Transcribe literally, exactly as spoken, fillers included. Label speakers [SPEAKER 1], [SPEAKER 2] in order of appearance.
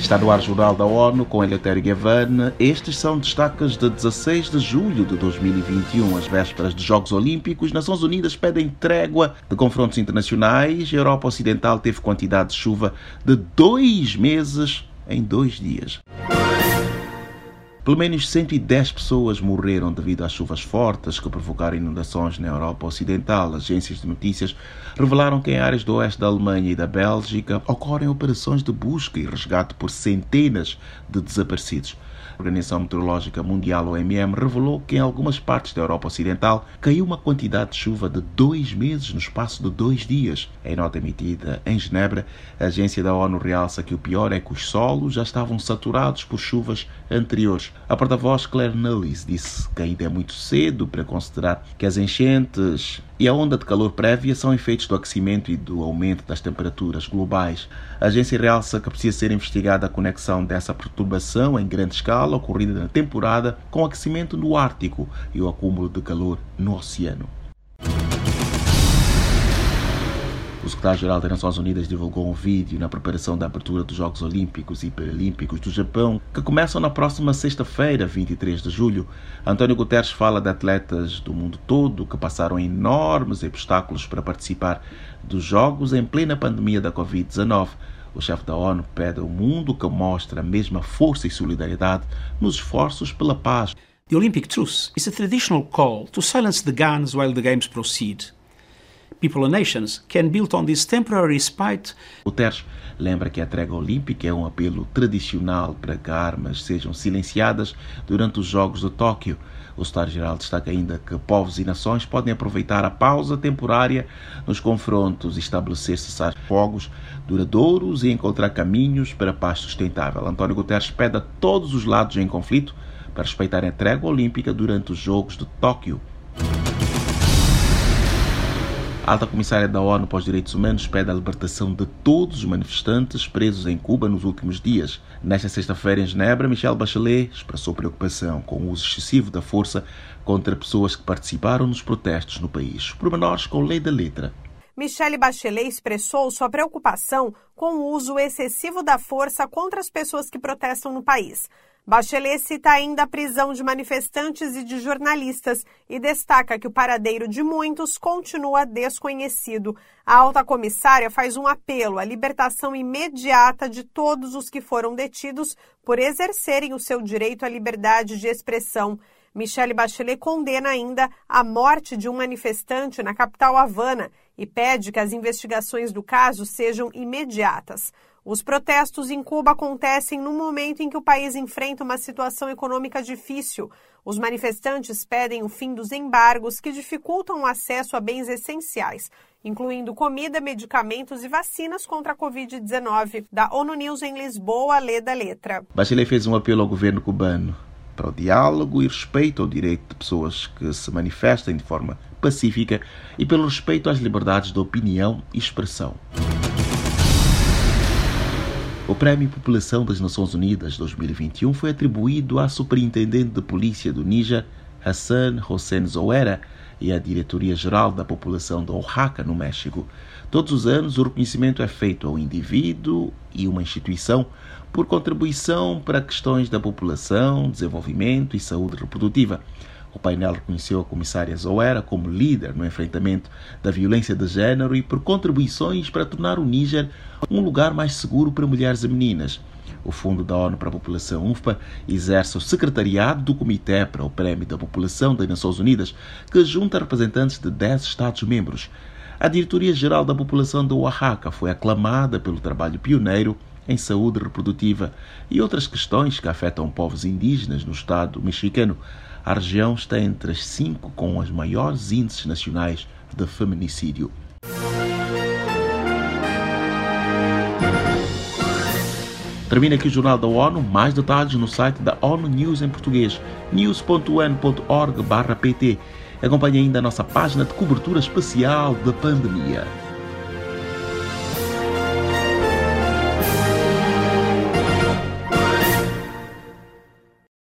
[SPEAKER 1] Está no ar o Jornal da ONU com Eleutério Gavan. Estes são destaques de dezasseis de julho de dois mil e vinte e um, às vésperas dos Jogos Olímpicos. Nações Unidas pedem trégua de confrontos internacionais. A Europa Ocidental teve quantidade de chuva de dois meses em dois dias. Pelo menos cento e dez pessoas morreram devido às chuvas fortes que provocaram inundações na Europa Ocidental. Agências de notícias revelaram que em áreas do oeste da Alemanha e da Bélgica ocorrem operações de busca e resgate por centenas de desaparecidos. A Organização Meteorológica Mundial, O M M, revelou que em algumas partes da Europa Ocidental caiu uma quantidade de chuva de dois meses no espaço de dois dias. Em nota emitida em Genebra, a agência da ONU realça que o pior é que os solos já estavam saturados por chuvas anteriores. A porta-voz Claire Nulis disse que ainda é muito cedo para considerar que as enchentes e a onda de calor prévia são efeitos do aquecimento e do aumento das temperaturas globais. A agência realça que precisa ser investigada a conexão dessa perturbação em grande escala ocorrida na temporada com o aquecimento no Ártico e o acúmulo de calor no oceano. O secretário-geral das Nações Unidas divulgou um vídeo na preparação da abertura dos Jogos Olímpicos e Paralímpicos do Japão, que começam na próxima sexta-feira, vinte e três de julho. António Guterres fala de atletas do mundo todo que passaram enormes obstáculos para participar dos Jogos em plena pandemia da covid dezenove. O chefe da ONU pede ao mundo que mostre a mesma força e solidariedade nos esforços pela paz.
[SPEAKER 2] The Olympic truce is a traditional call to silence the guns while the games proceed. People and nations can build on this temporary respite.
[SPEAKER 1] Guterres lembra que a trégua olímpica é um apelo tradicional para que armas sejam silenciadas durante os Jogos de Tóquio. O secretário-geral destaca ainda que povos e nações podem aproveitar a pausa temporária nos confrontos e estabelecer cessar-fogos duradouros e encontrar caminhos para a paz sustentável. António Guterres pede a todos os lados em conflito para respeitarem a trégua olímpica durante os Jogos de Tóquio. A alta comissária da ONU para os Direitos Humanos pede a libertação de todos os manifestantes presos em Cuba nos últimos dias. Nesta sexta-feira, em Genebra, Michelle Bachelet expressou preocupação com o uso excessivo da força contra pessoas que participaram nos protestos no país. Pormenores com Lei da Letra.
[SPEAKER 3] Michelle Bachelet expressou sua preocupação com o uso excessivo da força contra as pessoas que protestam no país. Bachelet cita ainda a prisão de manifestantes e de jornalistas e destaca que o paradeiro de muitos continua desconhecido. A alta comissária faz um apelo à libertação imediata de todos os que foram detidos por exercerem o seu direito à liberdade de expressão. Michelle Bachelet condena ainda a morte de um manifestante na capital Havana e pede que as investigações do caso sejam imediatas. Os protestos em Cuba acontecem no momento em que o país enfrenta uma situação econômica difícil. Os manifestantes pedem o fim dos embargos que dificultam o acesso a bens essenciais, incluindo comida, medicamentos e vacinas contra a covid dezenove. Da ONU News em Lisboa, Lê da Letra.
[SPEAKER 1] Bachelet fez um apelo ao governo cubano para o diálogo e respeito ao direito de pessoas que se manifestem de forma pacífica e pelo respeito às liberdades de opinião e expressão. O Prémio População das Nações Unidas dois mil e vinte e um foi atribuído à Superintendente de Polícia do Níger, Hassan Hossein Zoera, e à Diretoria-Geral da População de Oaxaca, no México. Todos os anos, o reconhecimento é feito ao indivíduo e uma instituição por contribuição para questões da população, desenvolvimento e saúde reprodutiva. O painel reconheceu a comissária Zoera como líder no enfrentamento da violência de género e por contribuições para tornar o Níger um lugar mais seguro para mulheres e meninas. O Fundo da ONU para a População, U N F P A, exerce o secretariado do Comitê para o Prémio da População das Nações Unidas, que junta representantes de dez Estados-membros. A Diretoria-Geral da População de Oaxaca foi aclamada pelo trabalho pioneiro em saúde reprodutiva e outras questões que afetam povos indígenas no estado mexicano. A região está entre as cinco com os maiores índices nacionais de feminicídio. Termina aqui o Jornal da ONU. Mais detalhes no site da ONU News em português, news ponto un ponto org barra pt. Acompanhe ainda a nossa página de cobertura especial da pandemia.